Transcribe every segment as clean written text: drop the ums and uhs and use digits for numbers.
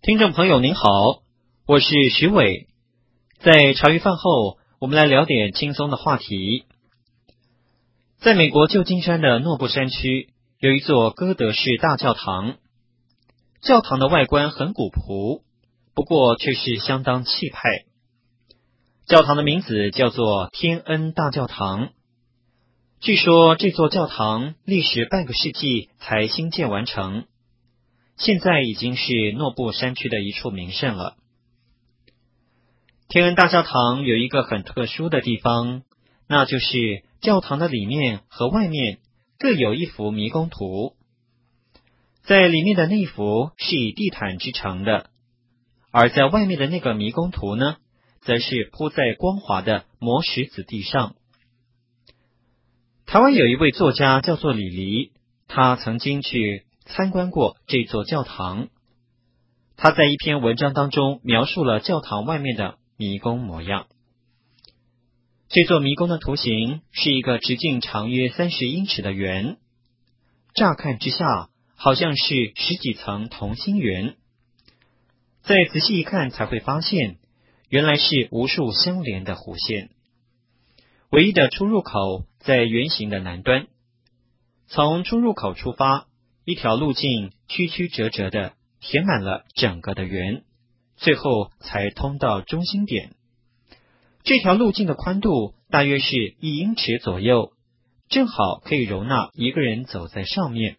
听众朋友您好，我是徐伟。在茶余饭后，我们来聊点轻松的话题。在美国旧金山的诺布山区，有一座哥德式大教堂。教堂的外观很古朴，不过却是相当气派。教堂的名字叫做天恩大教堂。据说这座教堂历时半个世纪才兴建完成，现在已经是诺布山区的一处名胜了。天恩大教堂有一个很特殊的地方，那就是教堂的里面和外面各有一幅迷宫图。在里面的那幅是以地毯制成的，而在外面的那个迷宫图呢，则是铺在光滑的磨石子地上。台湾有一位作家叫做李黎，他曾经去参观过这座教堂。他在一篇文章当中描述了教堂外面的迷宫模样。这座迷宫的图形是一个直径长约30英尺的圆，乍看之下好像是十几层同心圆，再仔细一看才会发现，原来是无数相连的弧线。唯一的出入口在圆形的南端，从出入口出发，一条路径曲曲折折的填满了整个的圆，最后才通到中心点。这条路径的宽度大约是1英尺左右，正好可以容纳一个人走在上面。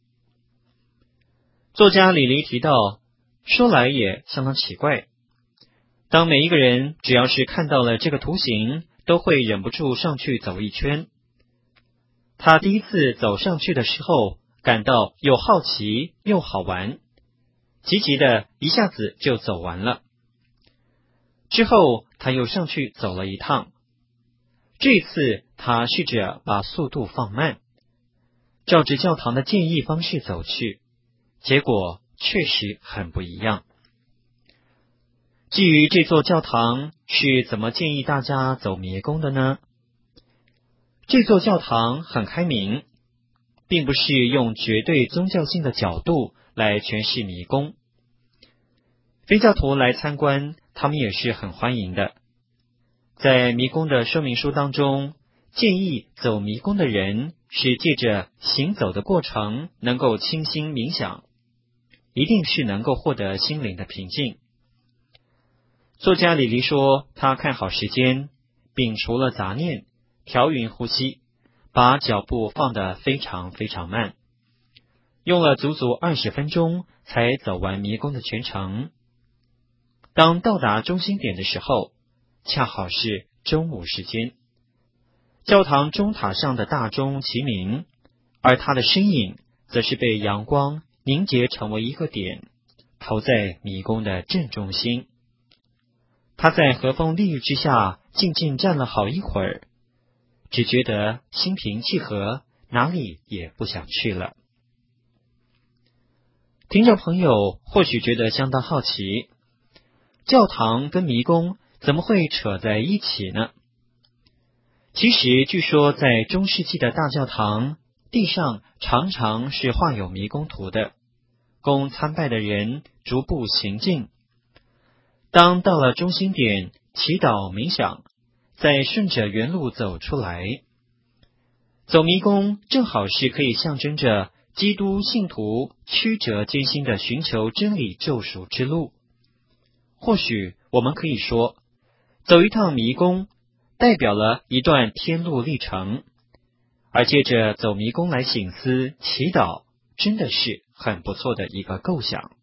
作家李黎提到，说来也相当奇怪，当每一个人只要是看到了这个图形，都会忍不住上去走一圈。他第一次走上去的时候，感到又好奇又好玩，急急的一下子就走完了。之后他又上去走了一趟，这次他试着把速度放慢，照着教堂的建议方式走去，结果确实很不一样。至于这座教堂是怎么建议大家走迷宫的呢？这座教堂很开明，并不是用绝对宗教性的角度来诠释迷宫。非教徒来参观，他们也是很欢迎的。在迷宫的说明书当中，建议走迷宫的人是借着行走的过程能够清心冥想，一定是能够获得心灵的平静。作家李黎说，他看好时间，摒除了杂念，调匀呼吸，把脚步放得非常非常慢，用了足足20分钟才走完迷宫的全程。当到达中心点的时候，恰好是中午时间。教堂钟塔上的大钟齐鸣，而他的身影则是被阳光凝结成为一个点，投在迷宫的正中心。他在和风丽日之下静静站了好一会儿，只觉得心平气和，哪里也不想去了。听众朋友或许觉得相当好奇，教堂跟迷宫怎么会扯在一起呢？其实据说在中世纪的大教堂地上常常是画有迷宫图的，供参拜的人逐步行进。当到了中心点，祈祷冥想，再顺着原路走出来。走迷宫正好是可以象征着基督信徒曲折艰辛的寻求真理救赎之路。或许我们可以说，走一趟迷宫代表了一段天路历程，而借着走迷宫来省思祈祷，真的是很不错的一个构想。